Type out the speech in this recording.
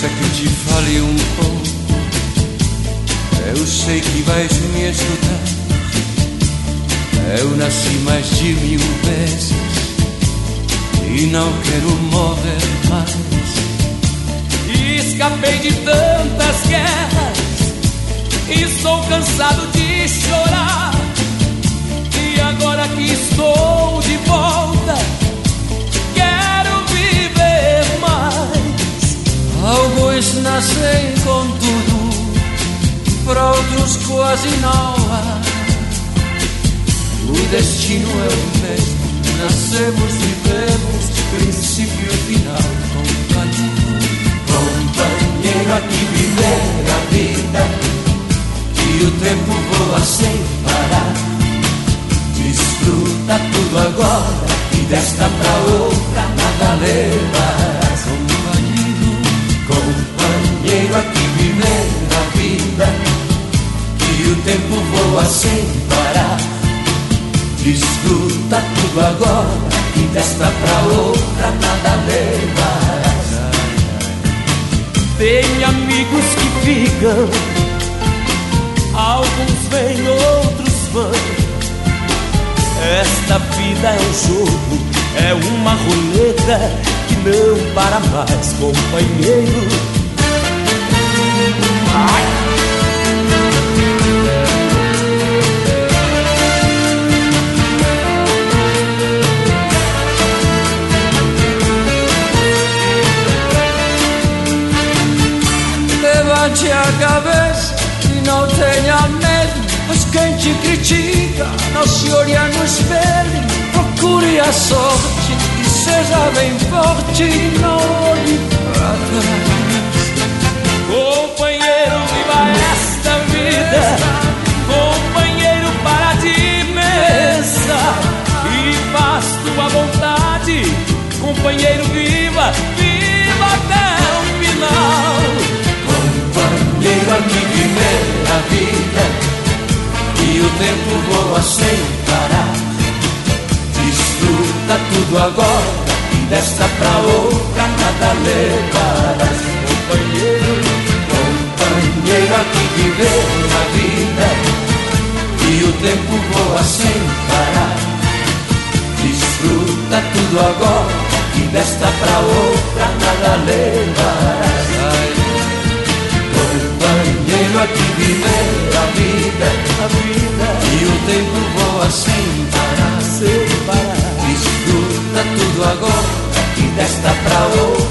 Deixa que te fale um pouco. Eu sei que vais me escutar. Eu nasci mais de 1000 vezes e não quero morrer mais. Escapei de tantas guerras e estou cansado de chorar. E agora que estou de volta, quero viver mais. Alguns nascem com tudo, para outros quase não há. O destino é o mesmo, nascemos, vivemos, princípio e final. Companheiro, aqui viver a vida, e o tempo voa sem parar. Desfruta tudo agora, e desta pra outra nada levarás. Companheiro, aqui viver a vida, e o tempo voa sem parar. Desfruta tudo agora, e desta pra outra nada levarás. Tem amigos que ficam, alguns vêm, outros vão. Esta vida é um jogo, é uma roleta que não para mais, companheiro. Ai. Levante a cabeça e não tenha medo, pois quem te critica não se olha no espelho. Procure a sorte e seja bem forte, não olhe para trás. Companheiro, viva esta vida, companheiro, para de pensar e faz tua vontade. Companheiro, viva, viva até o final. Companheiro, aqui viver a vida, e o tempo voa sem parar. Desfruta tudo agora, e desta pra outra nada levarás. Companheiro, aqui viver a vida, e o tempo voa sem parar. Desfruta tudo agora, e desta pra outra nada levarás. Companheiro, aqui viver a vida, e o tempo voa sem parar. Desfruta tudo agora, e desta pra outra